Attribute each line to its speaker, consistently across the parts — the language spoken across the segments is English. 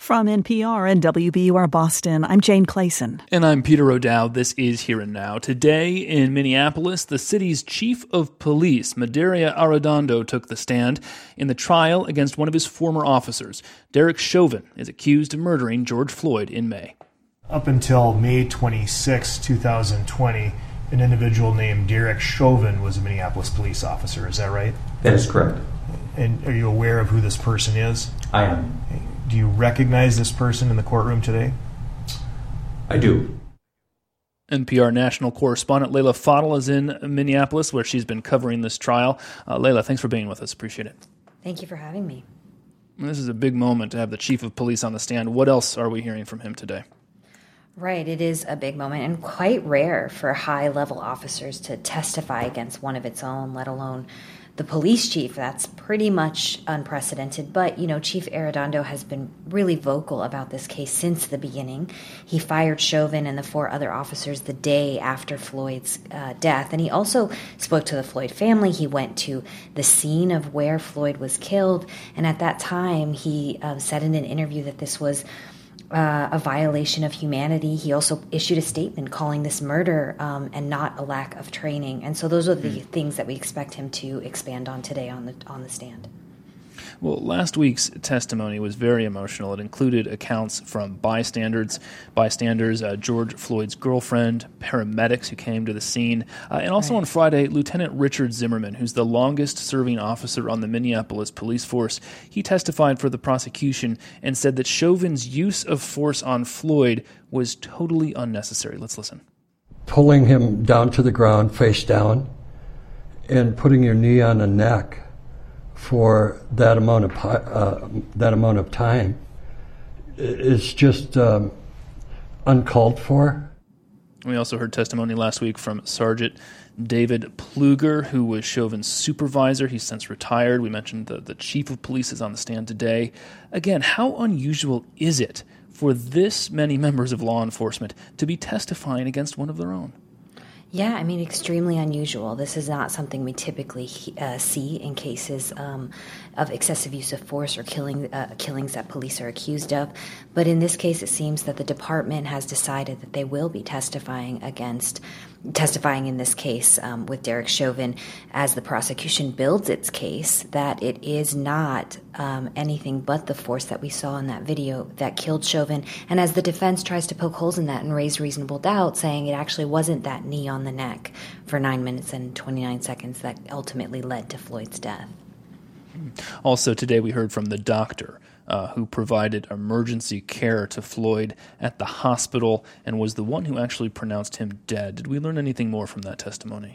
Speaker 1: From NPR and WBUR Boston, I'm Jane Clayson.
Speaker 2: And I'm Peter O'Dowd. This is Here and Now. Today in Minneapolis, the city's chief of police, Medaria Arradondo, took the stand in the trial against one of his former officers. Derek Chauvin is accused of murdering George Floyd in May.
Speaker 3: Up until May 26, 2020, an individual named Derek Chauvin was a Minneapolis police officer. Is that right?
Speaker 4: That is correct.
Speaker 3: And are you aware of who this person is?
Speaker 4: I am.
Speaker 3: Do you recognize this person in the courtroom today?
Speaker 4: I do.
Speaker 2: NPR national correspondent Leila Fadel is in Minneapolis, where she's been covering this trial. Leila, thanks for being with us. Appreciate it.
Speaker 5: Thank you for having me.
Speaker 2: This is a big moment to have the chief of police on the stand. What else are we hearing from him today?
Speaker 5: Right, it is a big moment and quite rare for high-level officers to testify against one of its own, let alone the police chief. That's pretty much unprecedented. But, Chief Arradondo has been really vocal about this case since the beginning. He fired Chauvin and the four other officers the day after Floyd's death. And he also spoke to the Floyd family. He went to the scene of where Floyd was killed. And at that time, he said in an interview that this was a violation of humanity. He also issued a statement calling this murder and not a lack of training. And so those are the things that we expect him to expand on today on the stand.
Speaker 2: Well, last week's testimony was very emotional. It included accounts from bystanders, George Floyd's girlfriend, paramedics who came to the scene, and also on Friday, Lieutenant Richard Zimmerman, who's the longest-serving officer on the Minneapolis police force. He testified for the prosecution and said that Chauvin's use of force on Floyd was totally unnecessary. Let's listen.
Speaker 6: Pulling him down to the ground, face down, and putting your knee on the neck for that amount of time is just uncalled for.
Speaker 2: We also heard testimony last week from Sergeant David Pluger, who was Chauvin's supervisor. He's since retired. We mentioned the chief of police is on the stand today. Again, how unusual is it for this many members of law enforcement to be testifying against one of their own?
Speaker 5: Yeah, extremely unusual. This is not something we typically see in cases of excessive use of force or killings that police are accused of. But in this case, it seems that the department has decided that they will be testifying in this case with Derek Chauvin as the prosecution builds its case that it is not anything but the force that we saw in that video that killed Chauvin. And as the defense tries to poke holes in that and raise reasonable doubt, saying it actually wasn't that knee on the neck for 9 minutes and 29 seconds that ultimately led to Floyd's death.
Speaker 2: Also today we heard from the doctor who provided emergency care to Floyd at the hospital and was the one who actually pronounced him dead. Did we learn anything more from that testimony?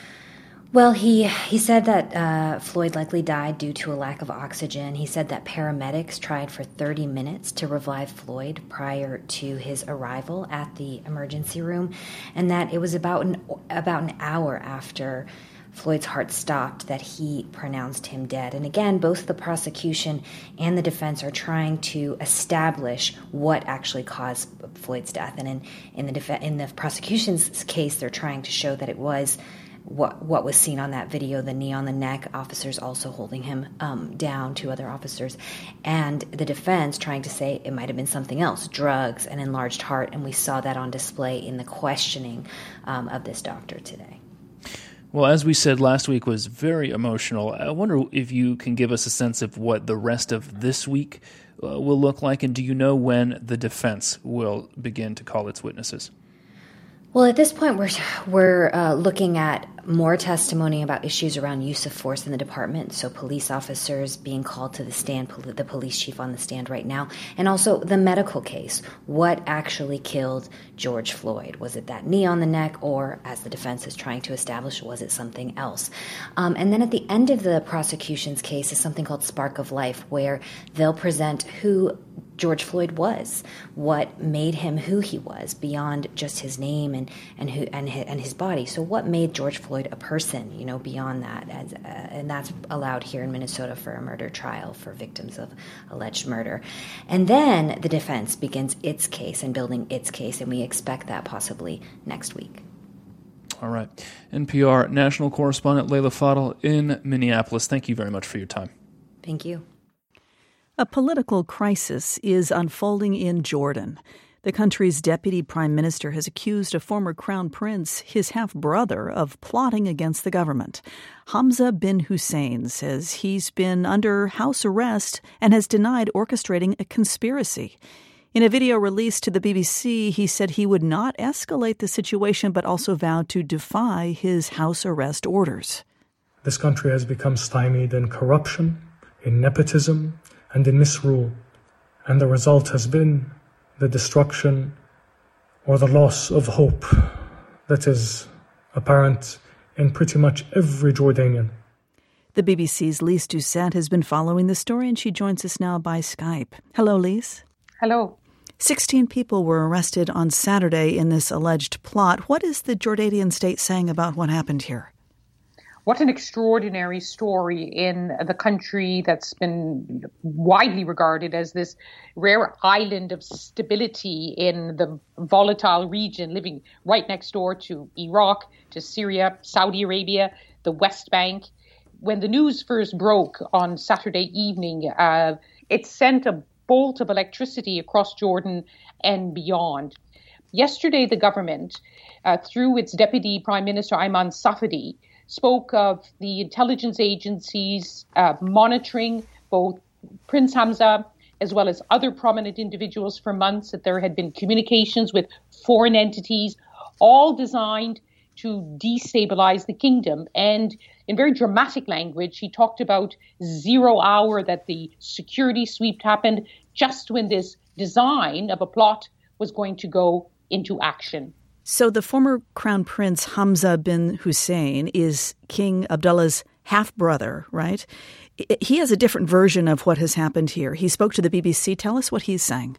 Speaker 5: Well, he said that Floyd likely died due to a lack of oxygen. He said that paramedics tried for 30 minutes to revive Floyd prior to his arrival at the emergency room, and that it was about an hour after Floyd's heart stopped that he pronounced him dead. And again, both the prosecution and the defense are trying to establish what actually caused Floyd's death. And in the prosecution's case, they're trying to show that it was what was seen on that video, the knee on the neck, officers also holding him down, two other officers, and the defense trying to say it might have been something else, drugs, an enlarged heart, and we saw that on display in the questioning of this doctor today.
Speaker 2: Well, as we said, last week was very emotional. I wonder if you can give us a sense of what the rest of this week will look like, and do you know when the defense will begin to call its witnesses?
Speaker 5: Well, at this point, we're looking at more testimony about issues around use of force in the department, so police officers being called to the stand, the police chief on the stand right now, and also the medical case. What actually killed George Floyd? Was it that knee on the neck, or, as the defense is trying to establish, was it something else? And then at the end of the prosecution's case is something called Spark of Life, where they'll present who George Floyd was, what made him who he was beyond just his name and his body. So what made George Floyd a person, beyond that, and that's allowed here in Minnesota for a murder trial for victims of alleged murder. And then the defense begins its case and building its case, and we expect that possibly next week.
Speaker 2: All right. NPR national correspondent Leila Fadel in Minneapolis. Thank you very much for your time.
Speaker 5: Thank you.
Speaker 1: A political crisis is unfolding in Jordan. The country's deputy prime minister has accused a former crown prince, his half-brother, of plotting against the government. Hamza bin Hussein says he's been under house arrest and has denied orchestrating a conspiracy. In a video released to the BBC, he said he would not escalate the situation, but also vowed to defy his house arrest orders.
Speaker 7: This country has become stymied in corruption, in nepotism, and in misrule. And the result has been the destruction or the loss of hope that is apparent in pretty much every Jordanian.
Speaker 1: The BBC's Lise Doucette has been following the story, and she joins us now by Skype. Hello, Lise.
Speaker 8: Hello.
Speaker 1: 16 people were arrested on Saturday in this alleged plot. What is the Jordanian state saying about what happened here?
Speaker 8: What an extraordinary story in the country that's been widely regarded as this rare island of stability in the volatile region, living right next door to Iraq, to Syria, Saudi Arabia, the West Bank. When the news first broke on Saturday evening, it sent a bolt of electricity across Jordan and beyond. Yesterday, the government, through its Deputy Prime Minister Ayman Safadi, spoke of the intelligence agencies monitoring both Prince Hamza as well as other prominent individuals for months, that there had been communications with foreign entities, all designed to destabilize the kingdom. And in very dramatic language, he talked about 0 hour that the security sweep happened just when this design of a plot was going to go into action.
Speaker 1: So the former Crown Prince Hamza bin Hussein is King Abdullah's half-brother, right? He has a different version of what has happened here. He spoke to the BBC. Tell us what he's saying.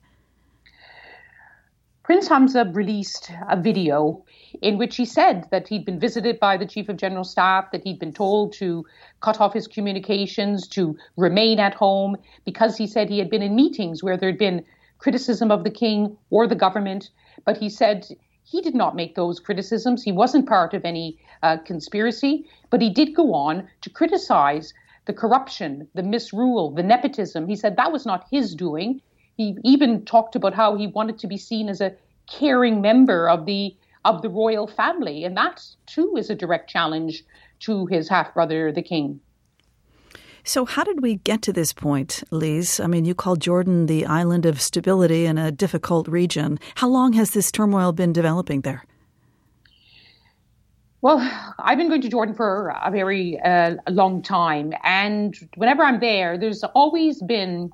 Speaker 8: Prince Hamza released a video in which he said that he'd been visited by the Chief of General Staff, that he'd been told to cut off his communications, to remain at home, because he said he had been in meetings where there had been criticism of the king or the government. But he said he did not make those criticisms. He wasn't part of any conspiracy, but he did go on to criticize the corruption, the misrule, the nepotism. He said that was not his doing. He even talked about how he wanted to be seen as a caring member of the royal family. And that, too, is a direct challenge to his half-brother, the king.
Speaker 1: So how did we get to this point, Lise? I mean, you called Jordan the island of stability in a difficult region. How long has this turmoil been developing there?
Speaker 8: Well, I've been going to Jordan for a very long time. And whenever I'm there, there's always been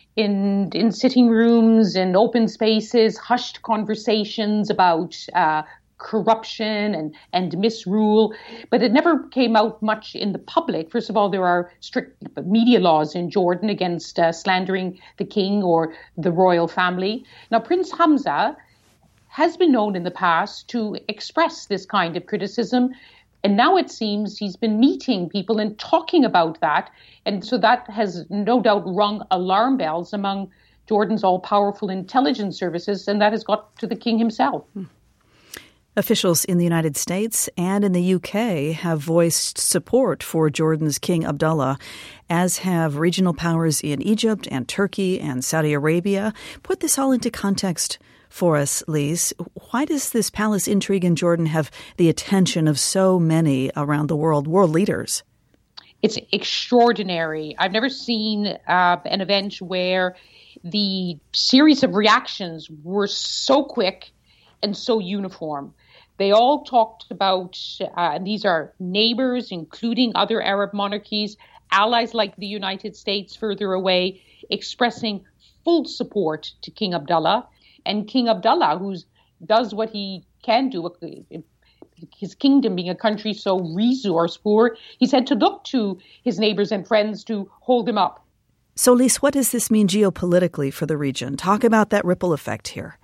Speaker 8: in sitting rooms and open spaces, hushed conversations about corruption and misrule, but it never came out much in the public. First of all, there are strict media laws in Jordan against slandering the king or the royal family. Now, Prince Hamza has been known in the past to express this kind of criticism, and now it seems he's been meeting people and talking about that, and so that has no doubt rung alarm bells among Jordan's all-powerful intelligence services, and that has got to the king himself.
Speaker 1: Officials in the United States and in the UK have voiced support for Jordan's King Abdullah, as have regional powers in Egypt and Turkey and Saudi Arabia. Put this all into context for us, Lise. Why does this palace intrigue in Jordan have the attention of so many around the world leaders?
Speaker 8: It's extraordinary. I've never seen an event where the series of reactions were so quick and so uniform. They all talked about, and these are neighbors, including other Arab monarchies, allies like the United States further away, expressing full support to King Abdullah. And King Abdullah, who does what he can do, his kingdom being a country so resource poor, he said to look to his neighbors and friends to hold him up.
Speaker 1: So, Lise, what does this mean geopolitically for the region? Talk about that ripple effect here.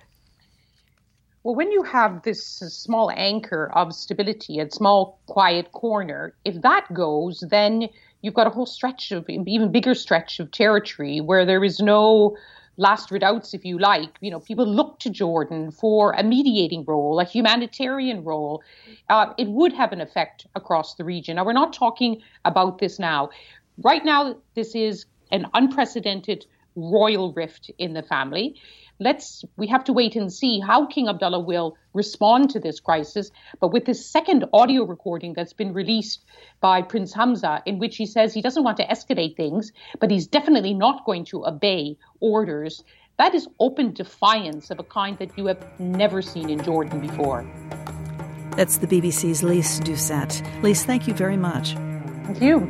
Speaker 8: Well, when you have this small anchor of stability, a small quiet corner, if that goes, then you've got a whole stretch of, even bigger stretch of territory where there is no last redoubts, if you like. You know, people look to Jordan for a mediating role, a humanitarian role. It would have an effect across the region. Now, we're not talking about this now. Right now, this is an unprecedented royal rift in the family. We have to wait and see how King Abdullah will respond to this crisis. But with this second audio recording that's been released by Prince Hamza, in which he says he doesn't want to escalate things, but he's definitely not going to obey orders, that is open defiance of a kind that you have never seen in Jordan before.
Speaker 1: That's the BBC's Lise Doucette. Lise, thank you very much.
Speaker 8: Thank you.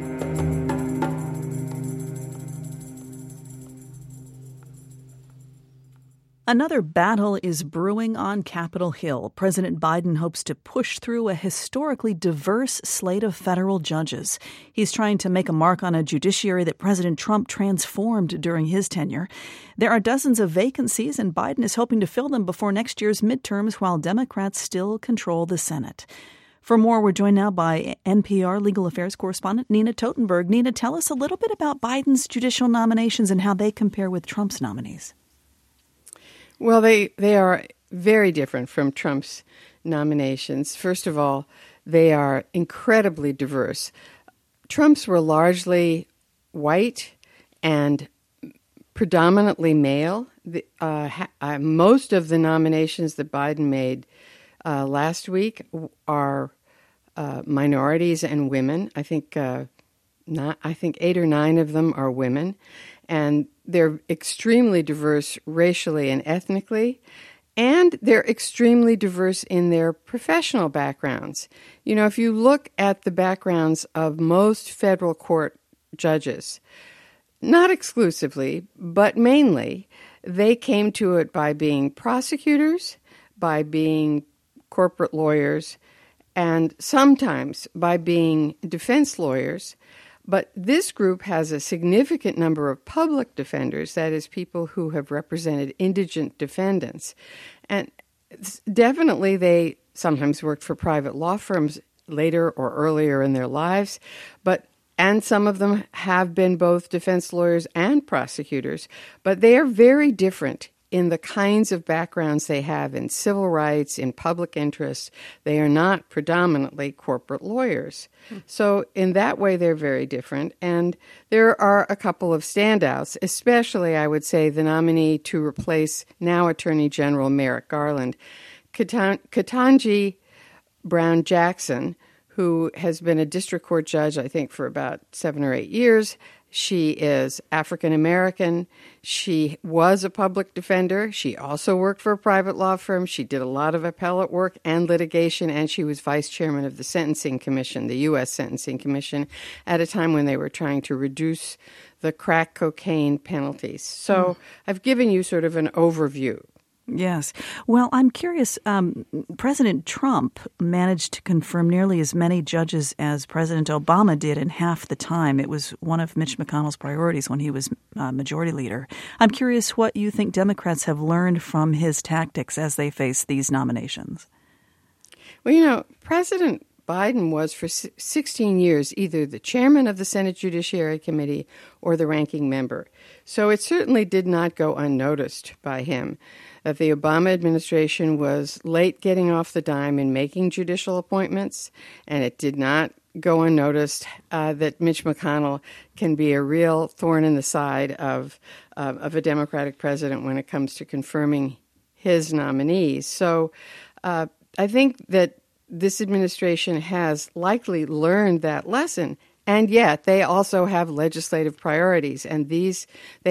Speaker 1: Another battle is brewing on Capitol Hill. President Biden hopes to push through a historically diverse slate of federal judges. He's trying to make a mark on a judiciary that President Trump transformed during his tenure. There are dozens of vacancies, and Biden is hoping to fill them before next year's midterms while Democrats still control the Senate. For more, we're joined now by NPR legal affairs correspondent Nina Totenberg. Nina, tell us a little bit about Biden's judicial nominations and how they compare with Trump's nominees.
Speaker 9: Well, they are very different from Trump's nominations. First of all, they are incredibly diverse. Trump's were largely white and predominantly male. Most of the nominations that Biden made last week are minorities and women. I think 8 or 9 of them are women. And they're extremely diverse racially and ethnically, and they're extremely diverse in their professional backgrounds. You know, if you look at the backgrounds of most federal court judges, not exclusively, but mainly, they came to it by being prosecutors, by being corporate lawyers, and sometimes by being defense lawyers. But this group has a significant number of public defenders, that is, people who have represented indigent defendants. And definitely they sometimes worked for private law firms later or earlier in their lives, and some of them have been both defense lawyers and prosecutors. But they are very different in the kinds of backgrounds they have in civil rights, in public interest. They are not predominantly corporate lawyers. So in that way, they're very different. And there are a couple of standouts, especially, I would say, the nominee to replace now Attorney General Merrick Garland, Ketanji Brown Jackson, who has been a district court judge, I think, for about 7 or 8 years. She is African American. She was a public defender. She also worked for a private law firm. She did a lot of appellate work and litigation, and she was vice chairman of the Sentencing Commission, the U.S. Sentencing Commission, at a time when they were trying to reduce the crack cocaine penalties. So I've given you sort of an overview.
Speaker 1: Yes. Well, I'm curious. President Trump managed to confirm nearly as many judges as President Obama did in half the time. It was one of Mitch McConnell's priorities when he was majority leader. I'm curious what you think Democrats have learned from his tactics as they face these nominations.
Speaker 9: Well, you know, President Biden was for 16 years either the chairman of the Senate Judiciary Committee or the ranking member. So it certainly did not go unnoticed by him that the Obama administration was late getting off the dime in making judicial appointments, and it did not go unnoticed that Mitch McConnell can be a real thorn in the side of a Democratic president when it comes to confirming his nominees. So I think that this administration has likely learned that lesson. And yet, they also have legislative priorities, and these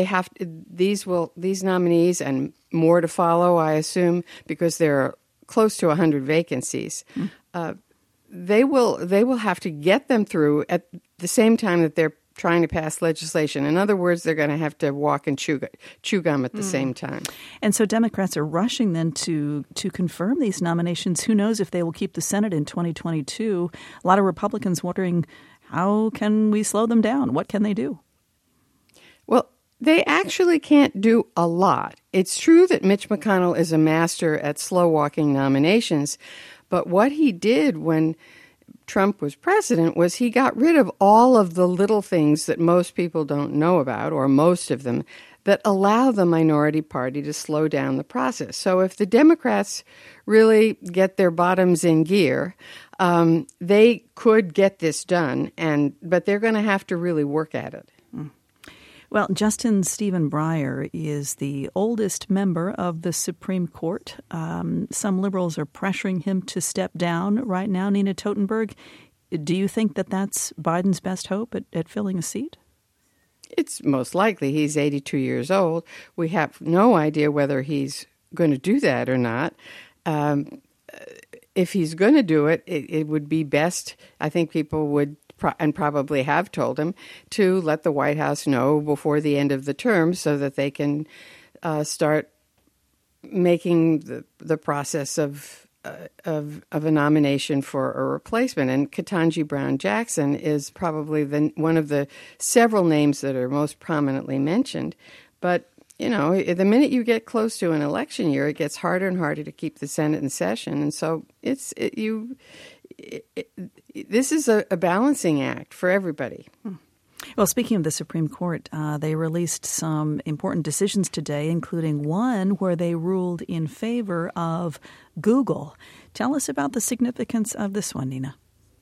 Speaker 9: nominees and more to follow, I assume, because there are close to 100 vacancies. They will have to get them through at the same time that they're trying to pass legislation. In other words, they're going to have to walk and chew gum at the same time.
Speaker 1: And so Democrats are rushing then to confirm these nominations. Who knows if they will keep the Senate in 2022? A lot of Republicans wondering, how can we slow them down? What can they do?
Speaker 9: Well, they actually can't do a lot. It's true that Mitch McConnell is a master at slow-walking nominations, but what he did when Trump was president was he got rid of all of the little things that most people don't know about, or most of them, that allow the minority party to slow down the process. So if the Democrats really get their bottoms in gear, they could get this done, but they're going to have to really work at it.
Speaker 1: Well, Justin Stephen Breyer is the oldest member of the Supreme Court. Some liberals are pressuring him to step down right now. Nina Totenberg, do you think that that's Biden's best hope at filling a seat?
Speaker 9: It's most likely. He's 82 years old. We have no idea whether he's going to do that or not. If he's going to do it, it would be best, I think people would and probably have told him, to let the White House know before the end of the term so that they can start making the process of a nomination for a replacement. And Ketanji Brown Jackson is probably one of the several names that are most prominently mentioned. But, you know, the minute you get close to an election year, it gets harder and harder to keep the Senate in session. And so this is a balancing act for everybody.
Speaker 1: Well, speaking of the Supreme Court, they released some important decisions today, including one where they ruled in favor of Google. Tell us about the significance of this one, Nina.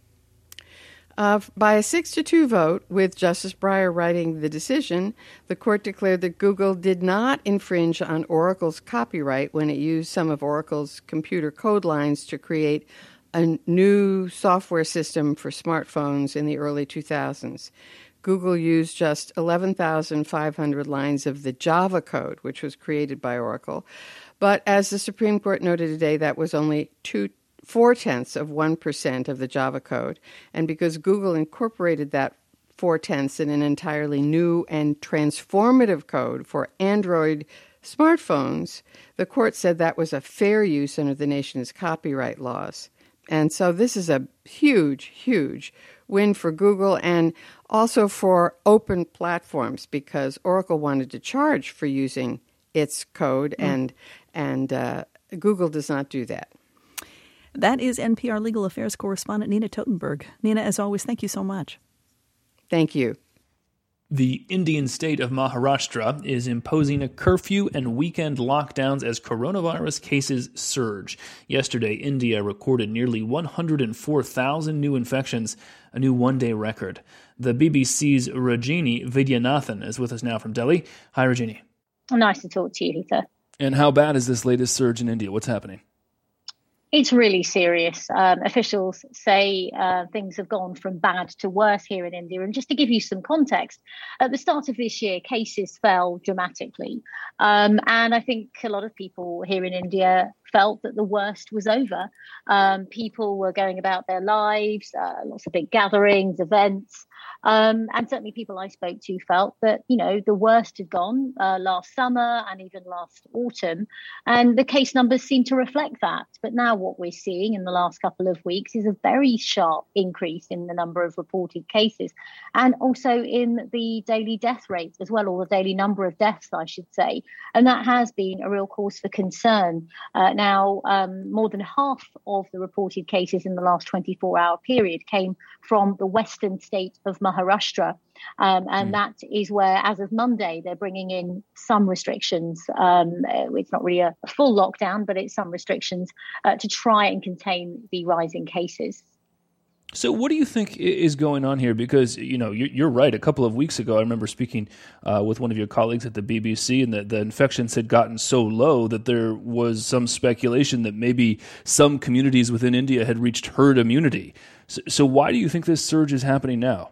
Speaker 9: By a 6-2 vote, with Justice Breyer writing the decision, the court declared that Google did not infringe on Oracle's copyright when it used some of Oracle's computer code lines to create a new software system for smartphones in the early 2000s. Google used just 11,500 lines of the Java code, which was created by Oracle. But as the Supreme Court noted today, that was only 0.4% of the Java code. And because Google incorporated that 0.4 in an entirely new and transformative code for Android smartphones, the court said that was a fair use under the nation's copyright laws. And so this is a huge, huge win for Google and also for open platforms, because Oracle wanted to charge for using its code, and Google does not do that.
Speaker 1: That is NPR Legal Affairs correspondent Nina Totenberg. Nina, as always, thank you so much.
Speaker 9: Thank you.
Speaker 2: The Indian state of Maharashtra is imposing a curfew and weekend lockdowns as coronavirus cases surge. Yesterday, India recorded nearly 104,000 new infections, a new one-day record. The BBC's Rajini Vidyanathan is with us now from Delhi. Hi, Rajini.
Speaker 10: Nice to talk to you, Lisa.
Speaker 2: And how bad is this latest surge in India? What's happening?
Speaker 10: It's really serious. Officials say things have gone from bad to worse here in India. And just to give you some context, at the start of this year, cases fell dramatically. And I think a lot of people here in India felt that the worst was over. People were going about their lives, lots of big gatherings, events. And certainly people I spoke to felt that, you know, the worst had gone last summer and even last autumn. And the case numbers seem to reflect that. But now what we're seeing in the last couple of weeks is a very sharp increase in the number of reported cases and also in the daily death rate as well, or the daily number of deaths, I should say. And that has been a real cause for concern. Now, more than half of the reported cases in the last 24-hour period came from the western state of Maharashtra. And that is where, as of Monday, they're bringing in some restrictions. It's not really a full lockdown, but it's some restrictions to try and contain the rising cases.
Speaker 2: So what do you think is going on here? Because, you know, you're right. A couple of weeks ago, I remember speaking with one of your colleagues at the BBC, and the infections had gotten so low that there was some speculation that maybe some communities within India had reached herd immunity. So why do you think this surge is happening now?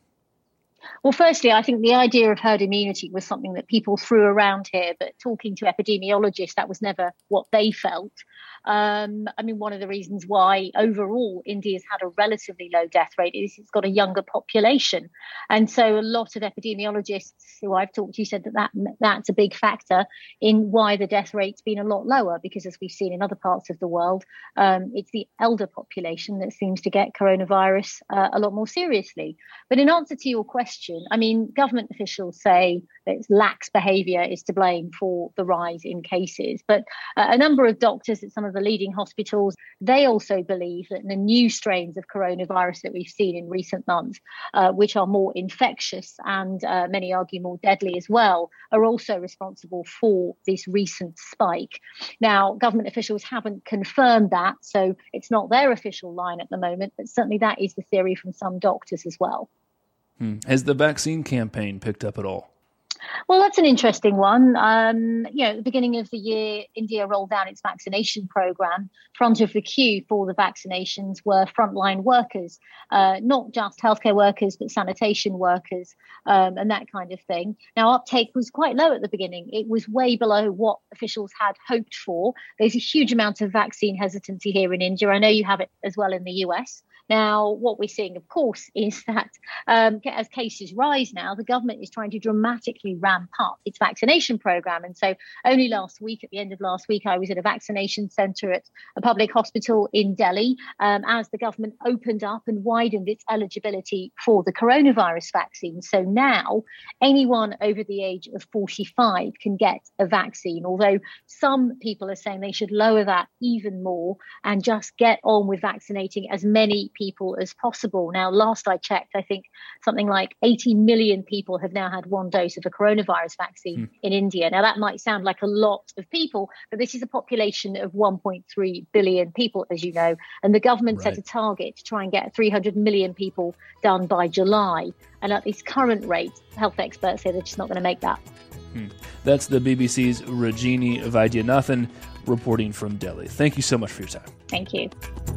Speaker 10: Well, firstly, I think the idea of herd immunity was something that people threw around here, but talking to epidemiologists, that was never what they felt. I mean, one of the reasons why overall India's had a relatively low death rate is it's got a younger population. And so a lot of epidemiologists who I've talked to said that's a big factor in why the death rate's been a lot lower, because as we've seen in other parts of the world, it's the elder population that seems to get coronavirus a lot more seriously. But in answer to your question, I mean, government officials say that lax behaviour is to blame for the rise in cases. But a number of doctors at some of the leading hospitals, they also believe that the new strains of coronavirus that we've seen in recent months, which are more infectious and many argue more deadly as well, are also responsible for this recent spike. Now, government officials haven't confirmed that, so it's not their official line at the moment, but certainly that is the theory from some doctors as well.
Speaker 2: Has the vaccine campaign picked up at all?
Speaker 10: Well, that's an interesting one. At the beginning of the year, India rolled out its vaccination program. Front of the queue for the vaccinations were frontline workers, not just healthcare workers, but sanitation workers and that kind of thing. Now, uptake was quite low at the beginning. It was way below what officials had hoped for. There's a huge amount of vaccine hesitancy here in India. I know you have it as well in the US. Now, what we're seeing, of course, is that as cases rise now, the government is trying to dramatically ramp up its vaccination program. And so only last week, at the end of last week, I was at a vaccination centre at a public hospital in Delhi as the government opened up and widened its eligibility for the coronavirus vaccine. So now anyone over the age of 45 can get a vaccine, although some people are saying they should lower that even more and just get on with vaccinating as many people as possible. Now, last I checked, I think something like 80 million people have now had one dose of a coronavirus vaccine in India. Now, that might sound like a lot of people, but this is a population of 1.3 billion people, as you know, and the government set a target to try and get 300 million people done by July. And at this current rate, health experts say they're just not going to make that.
Speaker 2: That's the BBC's Rajini Vaidyanathan reporting from Delhi. Thank you so much for your time.
Speaker 10: Thank you.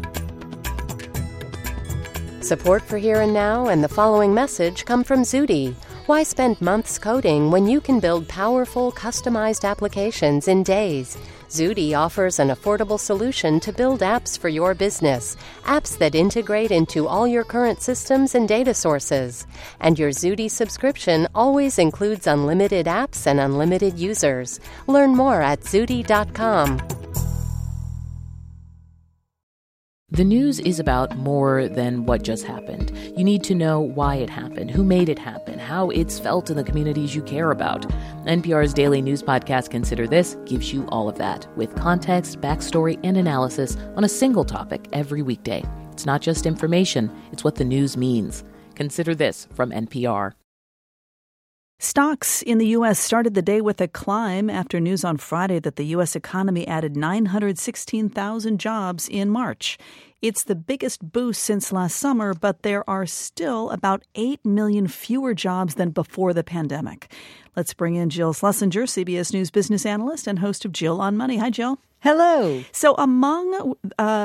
Speaker 11: Support for Here and Now and the following message come from Zudi. Why spend months coding when you can build powerful, customized applications in days? Zudi offers an affordable solution to build apps for your business, apps that integrate into all your current systems and data sources. And your Zudi subscription always includes unlimited apps and unlimited users. Learn more at Zudi.com.
Speaker 12: The news is about more than what just happened. You need to know why it happened, who made it happen, how it's felt in the communities you care about. NPR's daily news podcast, Consider This, gives you all of that, with context, backstory, and analysis on a single topic every weekday. It's not just information, it's what the news means. Consider This from NPR.
Speaker 1: Stocks in the U.S. started the day with a climb after news on Friday that the U.S. economy added 916,000 jobs in March. It's the biggest boost since last summer, but there are still about 8 million fewer jobs than before the pandemic. Let's bring in Jill Schlesinger, CBS News business analyst and host of Jill on Money. Hi, Jill.
Speaker 13: Hello.
Speaker 1: So among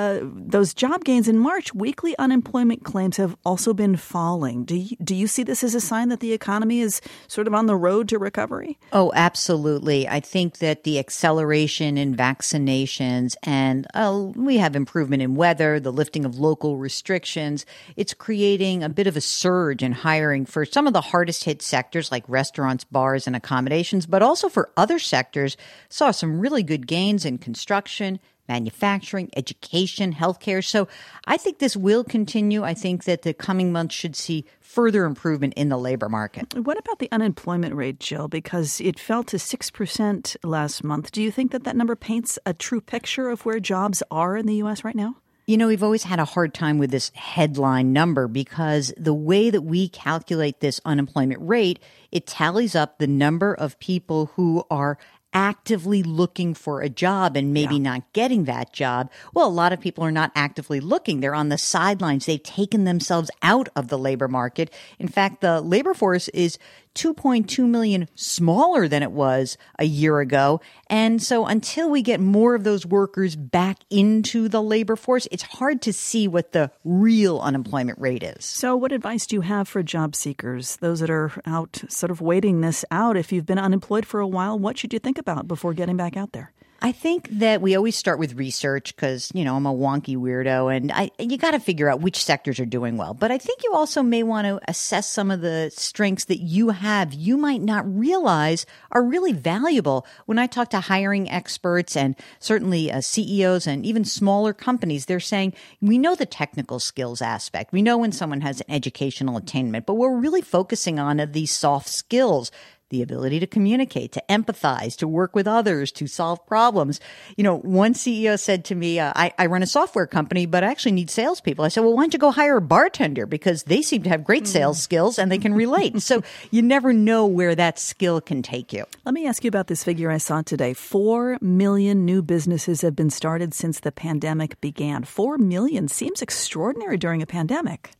Speaker 1: those job gains in March, weekly unemployment claims have also been falling. Do you see this as a sign that the economy is sort of on the road to recovery?
Speaker 13: Oh, absolutely. I think that the acceleration in vaccinations and we have improvement in weather, the lifting of local restrictions. It's creating a bit of a surge in hiring for some of the hardest hit sectors like restaurants, bars, and accommodations, but also for other sectors. Saw some really good gains in construction, manufacturing, education, healthcare. So I think this will continue. I think that the coming months should see further improvement in the labor market.
Speaker 1: What about the unemployment rate, Jill? Because it fell to 6% last month. Do you think that number paints a true picture of where jobs are in the U.S. right now?
Speaker 13: You know, we've always had a hard time with this headline number because the way that we calculate this unemployment rate, it tallies up the number of people who are actively looking for a job and maybe not getting that job. Well, a lot of people are not actively looking. They're on the sidelines. They've taken themselves out of the labor market. In fact, the labor force is 2.2 million smaller than it was a year ago. And so until we get more of those workers back into the labor force, it's hard to see what the real unemployment rate is.
Speaker 1: So what advice do you have for job seekers, those that are out sort of waiting this out? If you've been unemployed for a while, what should you think about before getting back out there?
Speaker 13: I think that we always start with research because, you know, I'm a wonky weirdo and you got to figure out which sectors are doing well. But I think you also may want to assess some of the strengths that you have you might not realize are really valuable. When I talk to hiring experts and certainly CEOs and even smaller companies, they're saying, we know the technical skills aspect. We know when someone has an educational attainment, but what we're really focusing on are these soft skills. The ability to communicate, to empathize, to work with others, to solve problems. You know, one CEO said to me, I run a software company, but I actually need salespeople. I said, well, why don't you go hire a bartender? Because they seem to have great sales skills and they can relate. So you never know where that skill can take you.
Speaker 1: Let me ask you about this figure I saw today. 4 million new businesses have been started since the pandemic began. 4 million seems extraordinary during a pandemic.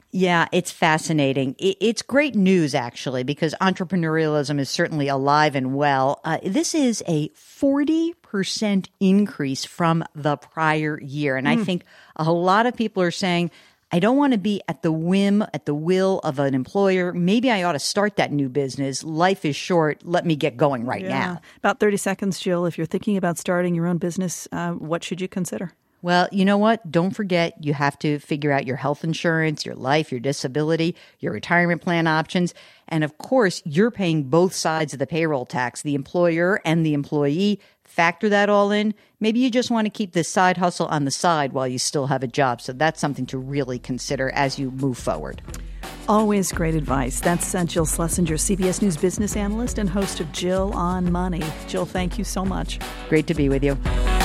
Speaker 13: Yeah, it's fascinating. It's great news, actually, because entrepreneurialism is certainly alive and well. This is a 40% increase from the prior year. And I think a lot of people are saying, I don't want to be at the whim, at the will of an employer. Maybe I ought to start that new business. Life is short. Let me get going right now.
Speaker 1: About 30 seconds, Jill. If you're thinking about starting your own business, what should you consider?
Speaker 13: Well, you know what? Don't forget, you have to figure out your health insurance, your life, your disability, your retirement plan options. And of course, you're paying both sides of the payroll tax, the employer and the employee. Factor that all in. Maybe you just want to keep this side hustle on the side while you still have a job. So that's something to really consider as you move forward.
Speaker 1: Always great advice. That's Jill Schlesinger, CBS News business analyst and host of Jill on Money. Jill, thank you so much.
Speaker 13: Great to be with you.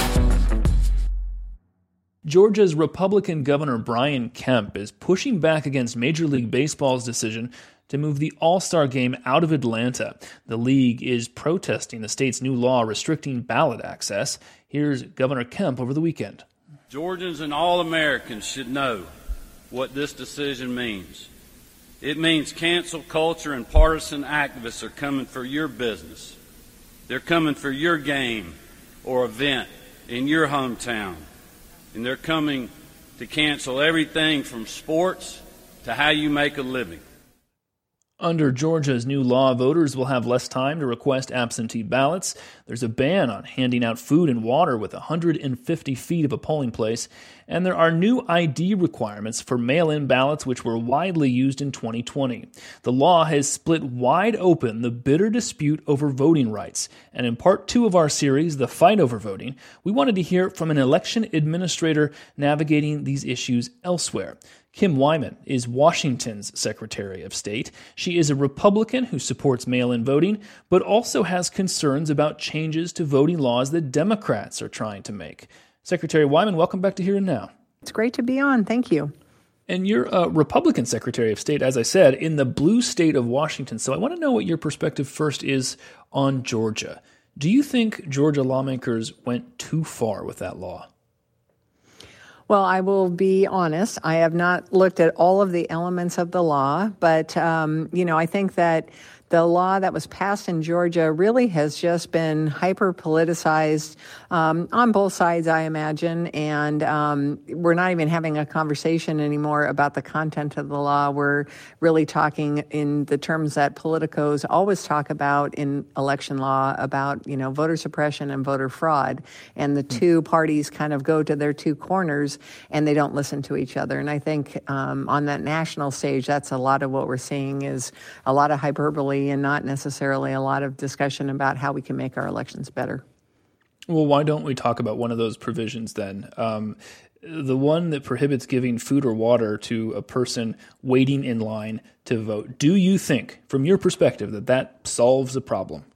Speaker 2: Georgia's Republican Governor Brian Kemp is pushing back against Major League Baseball's decision to move the All-Star Game out of Atlanta. The league is protesting the state's new law restricting ballot access. Here's Governor Kemp over the weekend.
Speaker 14: Georgians and all Americans should know what this decision means. It means cancel culture and partisan activists are coming for your business. They're coming for your game or event in your hometown. And they're coming to cancel everything from sports to how you make a living.
Speaker 2: Under Georgia's new law, voters will have less time to request absentee ballots. There's a ban on handing out food and water with 150 feet of a polling place. And there are new ID requirements for mail-in ballots, which were widely used in 2020. The law has split wide open the bitter dispute over voting rights. And in part 2 of our series, The Fight Over Voting, we wanted to hear from an election administrator navigating these issues elsewhere. Kim Wyman is Washington's Secretary of State. She is a Republican who supports mail-in voting, but also has concerns about changes to voting laws that Democrats are trying to make. Secretary Wyman, welcome back to Here and Now.
Speaker 15: It's great to be on. Thank you.
Speaker 2: And you're a Republican Secretary of State, as I said, in the blue state of Washington. So I want to know what your perspective first is on Georgia. Do you think Georgia lawmakers went too far with that law?
Speaker 15: Well, I will be honest. I have not looked at all of the elements of the law, but, I think that the law that was passed in Georgia really has just been hyper-politicized on both sides, I imagine. And we're not even having a conversation anymore about the content of the law. We're really talking in the terms that politicos always talk about in election law about, voter suppression and voter fraud. And the two parties kind of go to their two corners and they don't listen to each other. And I think on that national stage, that's a lot of what we're seeing is a lot of hyperbole and not necessarily a lot of discussion about how we can make our elections better.
Speaker 2: Well, why don't we talk about one of those provisions then? The one that prohibits giving food or water to a person waiting in line to vote. Do you think, from your perspective, that solves the problem?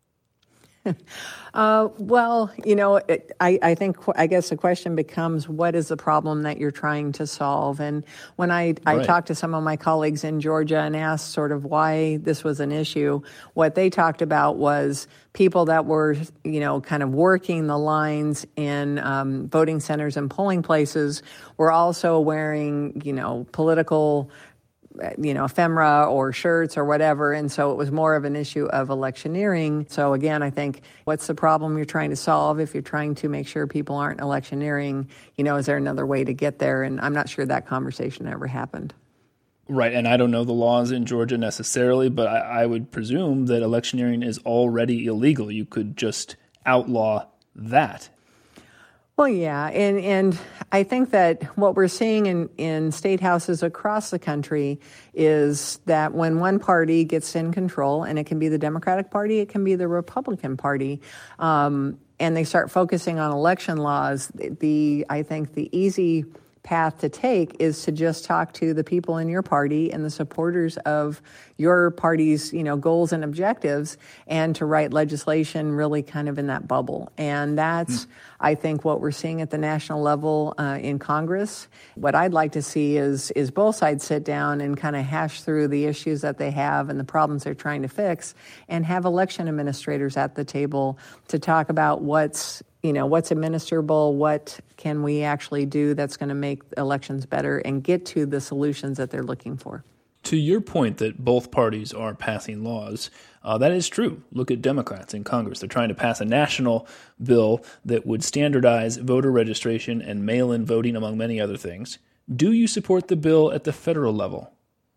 Speaker 15: I guess the question becomes, what is the problem that you're trying to solve? And when I talked to some of my colleagues in Georgia and asked sort of why this was an issue, what they talked about was people that were, kind of working the lines in voting centers and polling places were also wearing, political ephemera or shirts or whatever. And so it was more of an issue of electioneering. So again, I think what's the problem you're trying to solve? If you're trying to make sure people aren't electioneering, is there another way to get there? And I'm not sure that conversation ever happened.
Speaker 2: Right. And I don't know the laws in Georgia necessarily, but I would presume that electioneering is already illegal. You could just outlaw that.
Speaker 15: Well, yeah, and I think that what we're seeing in state houses across the country is that when one party gets in control, and it can be the Democratic Party, it can be the Republican Party, and they start focusing on election laws, I think the easy path to take is to just talk to the people in your party and the supporters of your party's, goals and objectives, and to write legislation really kind of in that bubble. And that's, I think, what we're seeing at the national level in Congress. What I'd like to see is both sides sit down and kind of hash through the issues that they have and the problems they're trying to fix, and have election administrators at the table to talk about what's what's administrable, what can we actually do that's going to make elections better and get to the solutions that they're looking for.
Speaker 2: To your point that both parties are passing laws, that is true. Look at Democrats in Congress. They're trying to pass a national bill that would standardize voter registration and mail-in voting, among many other things. Do you support the bill at the federal level?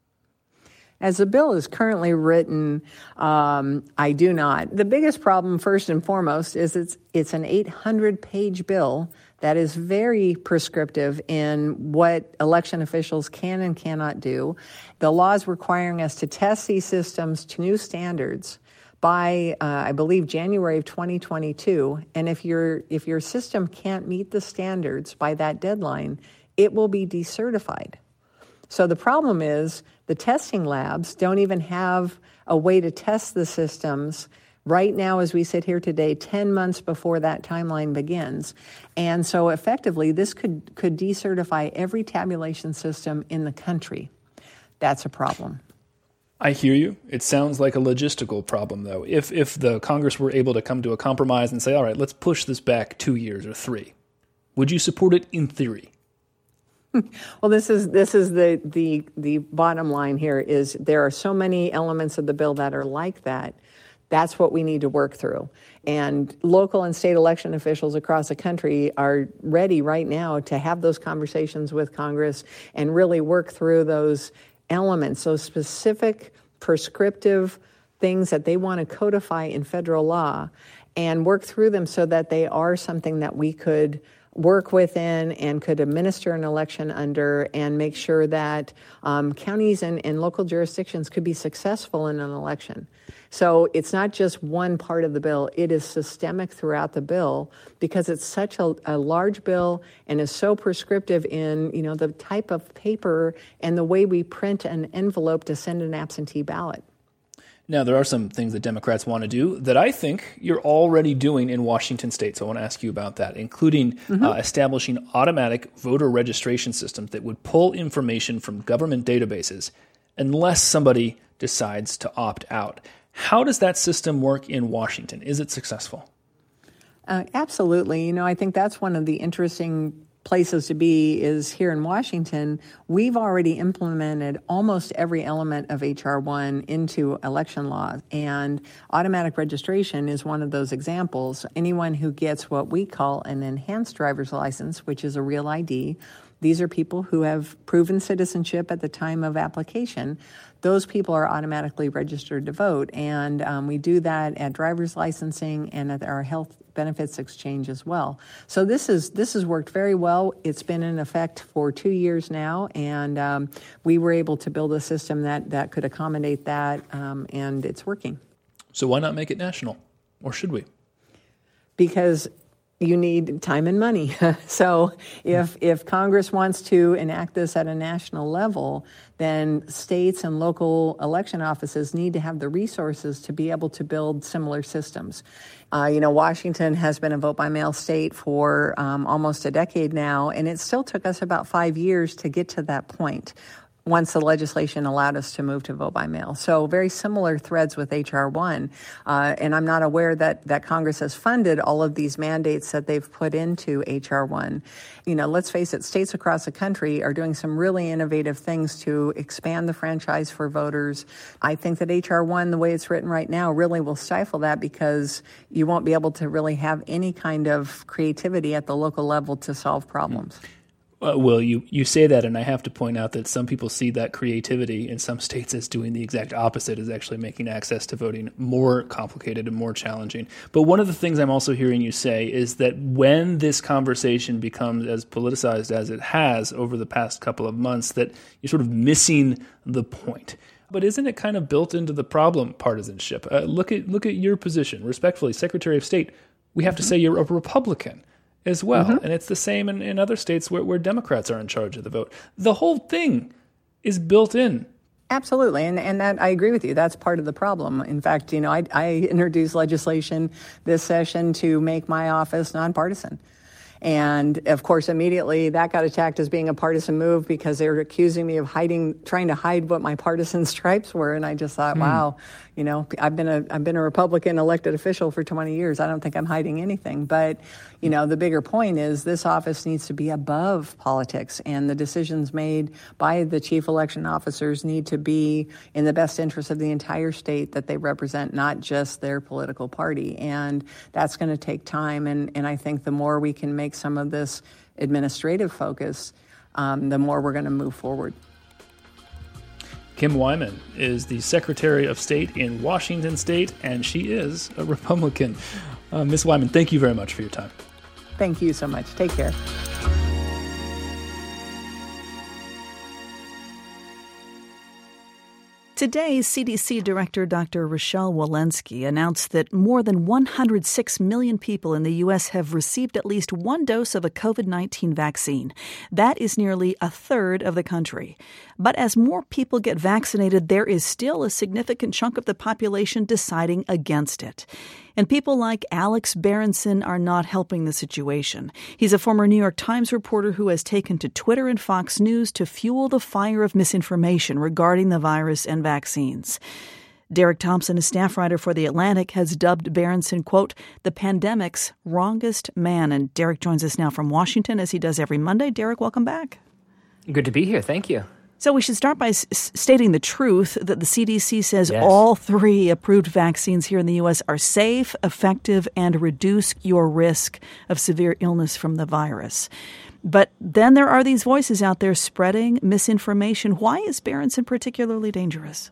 Speaker 15: As the bill is currently written, I do not. The biggest problem, first and foremost, is it's an 800-page bill that is very prescriptive in what election officials can and cannot do. The law is requiring us to test these systems to new standards by, I believe, January of 2022. And if your system can't meet the standards by that deadline, it will be decertified. So the problem is the testing labs don't even have a way to test the systems right now as we sit here today, 10 months before that timeline begins. And so effectively, this could decertify every tabulation system in the country. That's a problem.
Speaker 2: I hear you. It sounds like a logistical problem, though. If the Congress were able to come to a compromise and say, all right, let's push this back 2 years or 3, would you support it in theory?
Speaker 15: Well, this is the bottom line here is there are so many elements of the bill that are like that. That's what we need to work through. And local and state election officials across the country are ready right now to have those conversations with Congress and really work through those elements, those specific prescriptive things that they want to codify in federal law and work through them so that they are something that we could work within and could administer an election under and make sure that counties and local jurisdictions could be successful in an election. So it's not just one part of the bill. It is systemic throughout the bill because it's such a large bill and is so prescriptive in, the type of paper and the way we print an envelope to send an absentee ballot.
Speaker 2: Now, there are some things that Democrats want to do that I think you're already doing in Washington state. So I want to ask you about that, including establishing automatic voter registration systems that would pull information from government databases unless somebody decides to opt out. How does that system work in Washington? Is it successful?
Speaker 15: Absolutely. I think that's one of the interesting places to be is here in Washington. We've already implemented almost every element of H.R. 1 into election law, and automatic registration is one of those examples. Anyone who gets what we call an enhanced driver's license, which is a real ID, these are people who have proven citizenship at the time of application. Those people are automatically registered to vote, and we do that at driver's licensing and at our health benefits exchange as well. So this has worked very well. It's been in effect for 2 years now, and we were able to build a system that could accommodate that, and it's working.
Speaker 2: So why not make it national, or should we?
Speaker 15: Because you need time and money. So if Congress wants to enact this at a national level, then states and local election offices need to have the resources to be able to build similar systems. Washington has been a vote-by-mail state for almost a decade now, and it still took us about 5 years to get to that point once the legislation allowed us to move to vote-by-mail. So very similar threads with H.R. 1. And I'm not aware that Congress has funded all of these mandates that they've put into H.R. 1. Let's face it, states across the country are doing some really innovative things to expand the franchise for voters. I think that H.R. 1, the way it's written right now, really will stifle that because you won't be able to really have any kind of creativity at the local level to solve problems.
Speaker 2: Well, you say that, and I have to point out that some people see that creativity in some states as doing the exact opposite, as actually making access to voting more complicated and more challenging. But one of the things I'm also hearing you say is that when this conversation becomes as politicized as it has over the past couple of months, that you're sort of missing the point. But isn't it kind of built into the problem, partisanship? Look at your position. Respectfully, Secretary of State, we have to say you're a Republican as well. And it's the same in other states where Democrats are in charge of the vote. The whole thing is built in.
Speaker 15: Absolutely. And that I agree with you. That's part of the problem. In fact, I introduced legislation this session to make my office nonpartisan. And of course, immediately that got attacked as being a partisan move because they were accusing me of trying to hide what my partisan stripes were. And I just thought, wow, you know, I've been a Republican elected official for 20 years. I don't think I'm hiding anything. But, you know, the bigger point is this office needs to be above politics, and the decisions made by the chief election officers need to be in the best interest of the entire state that they represent, not just their political party. And that's going to take time. And I think the more we can make some of this administrative focus, the more we're going to move forward.
Speaker 2: Kim Wyman is the Secretary of State in Washington State, and she is a Republican. Ms. Wyman, thank you very much for your time.
Speaker 15: Thank you so much. Take care.
Speaker 1: Today, CDC Director Dr. Rochelle Walensky announced that more than 106 million people in the U.S. have received at least one dose of a COVID-19 vaccine. That is nearly a third of the country. But as more people get vaccinated, there is still a significant chunk of the population deciding against it. And people like Alex Berenson are not helping the situation. He's a former New York Times reporter who has taken to Twitter and Fox News to fuel the fire of misinformation regarding the virus and vaccines. Derek Thompson, a staff writer for The Atlantic, has dubbed Berenson, quote, the pandemic's wrongest man. And Derek joins us now from Washington, as he does every Monday. Derek, welcome back.
Speaker 16: Good to be here. Thank you.
Speaker 1: So we should start by stating the truth that the CDC says all three approved vaccines here in the U.S. are safe, effective, and reduce your risk of severe illness from the virus. But then there are these voices out there spreading misinformation. Why is Berenson particularly dangerous?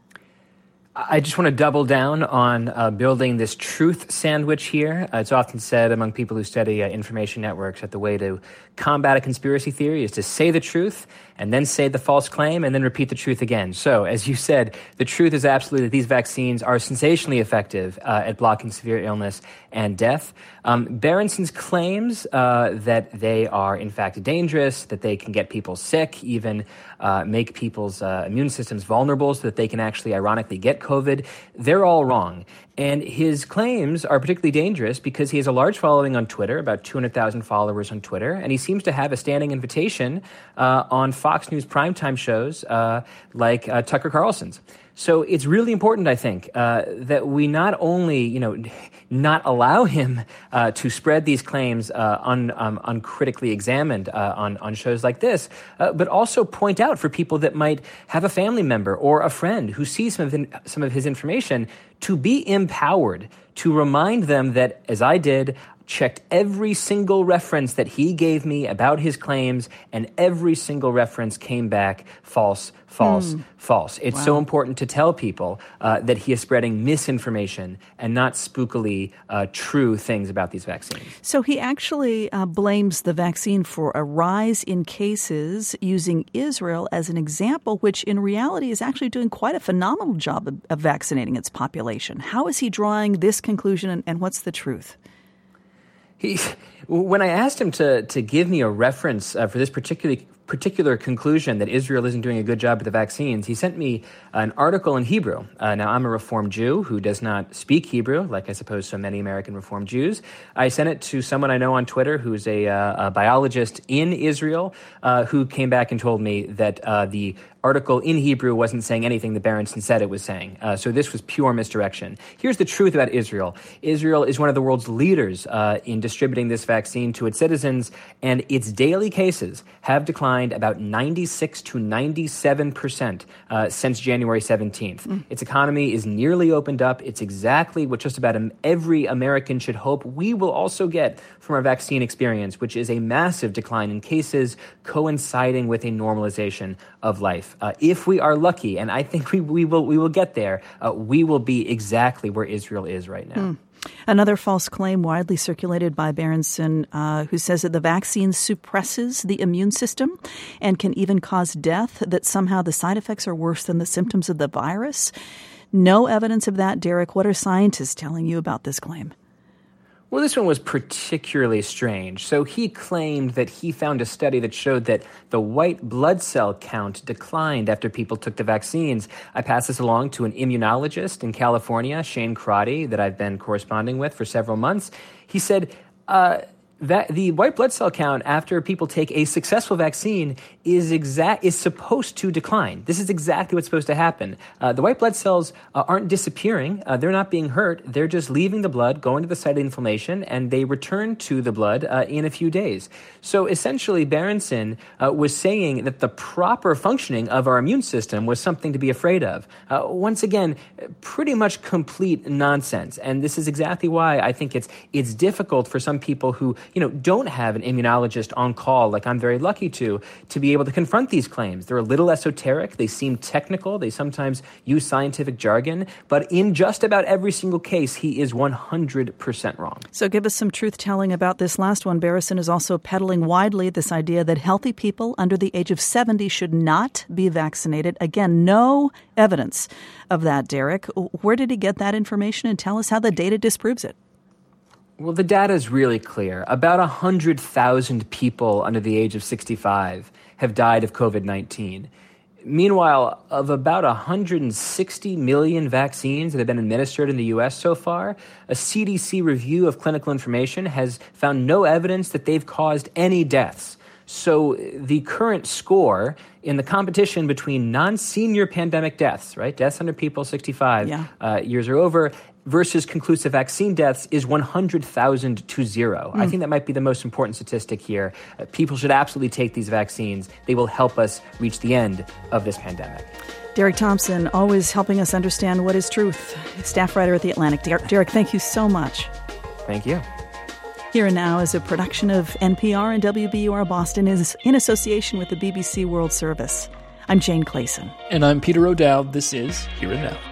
Speaker 16: I just want to double down on building this truth sandwich here. It's often said among people who study information networks that the way to combat a conspiracy theory is to say the truth and then say the false claim and then repeat the truth again. So, as you said, the truth is absolutely that these vaccines are sensationally effective at blocking severe illness and death. Berenson's claims that they are, in fact, dangerous, that they can get people sick, even make people's immune systems vulnerable so that they can actually, ironically, get COVID, they're all wrong. And his claims are particularly dangerous because he has a large following on Twitter, about 200,000 followers on Twitter, and he seems to have a standing invitation on Fox News primetime shows like Tucker Carlson's. So it's really important, I think, that we not only, not allow him to spread these claims uncritically examined on shows like this, but also point out for people that might have a family member or a friend who sees some of his information to be empowered to remind them that, as I did, checked every single reference that he gave me about his claims, and every single reference came back false, false, false. It's so important to tell people that he is spreading misinformation and not spookily true things about these vaccines.
Speaker 1: So he actually blames the vaccine for a rise in cases, using Israel as an example, which in reality is actually doing quite a phenomenal job of vaccinating its population. How is he drawing this conclusion, and what's the truth?
Speaker 16: When I asked him to give me a reference for this particular conclusion that Israel isn't doing a good job with the vaccines, he sent me an article in Hebrew. Now, I'm a Reformed Jew who does not speak Hebrew, like I suppose so many American Reformed Jews. I sent it to someone I know on Twitter who's a biologist in Israel who came back and told me that the article in Hebrew wasn't saying anything that Berenson said it was saying. So this was pure misdirection. Here's the truth about Israel. Israel is one of the world's leaders in distributing this vaccine to its citizens, and its daily cases have declined about 96 to 97% since January 17th. Its economy is nearly opened up. It's exactly what just about every American should hope we will also get from our vaccine experience, which is a massive decline in cases coinciding with a normalization of life. If we are lucky, and I think we will get there, we will be exactly where Israel is right now.
Speaker 1: Another false claim widely circulated by Berenson, who says that the vaccine suppresses the immune system and can even cause death, that somehow the side effects are worse than the symptoms of the virus. No evidence of that, Derek. What are scientists telling you about this claim?
Speaker 16: Well, this one was particularly strange. So he claimed that he found a study that showed that the white blood cell count declined after people took the vaccines. I passed this along to an immunologist in California, Shane Crotty, that I've been corresponding with for several months. He said, that the white blood cell count after people take a successful vaccine is supposed to decline. This is exactly what's supposed to happen. The white blood cells aren't disappearing. They're not being hurt. They're just leaving the blood, going to the site of inflammation, and they return to the blood in a few days. So essentially, Berenson was saying that the proper functioning of our immune system was something to be afraid of. Once again, pretty much complete nonsense. And this is exactly why I think it's difficult for some people who don't have an immunologist on call, like I'm very lucky to be able to confront these claims. They're a little esoteric. They seem technical. They sometimes use scientific jargon. But in just about every single case, he is 100% wrong.
Speaker 1: So give us some truth-telling about this last one. Berenson is also peddling widely this idea that healthy people under the age of 70 should not be vaccinated. Again, no evidence of that, Derek. Where did he get that information? And tell us how the data disproves it.
Speaker 16: Well, the data is really clear. About 100,000 people under the age of 65 have died of COVID-19. Meanwhile, of about 160 million vaccines that have been administered in the U.S. so far, a CDC review of clinical information has found no evidence that they've caused any deaths. So the current score in the competition between non-senior pandemic deaths, right, deaths under people 65 years or over, versus conclusive vaccine deaths is 100,000 to 0. I think that might be the most important statistic here. People should absolutely take these vaccines. They will help us reach the end of this pandemic.
Speaker 1: Derek Thompson, always helping us understand what is truth. Staff writer at The Atlantic. Derek, thank you so much.
Speaker 16: Thank you.
Speaker 1: Here and Now is a production of NPR and WBUR Boston is in association with the BBC World Service. I'm Jane Clayson.
Speaker 2: And I'm Peter O'Dowd. This is Here and Now.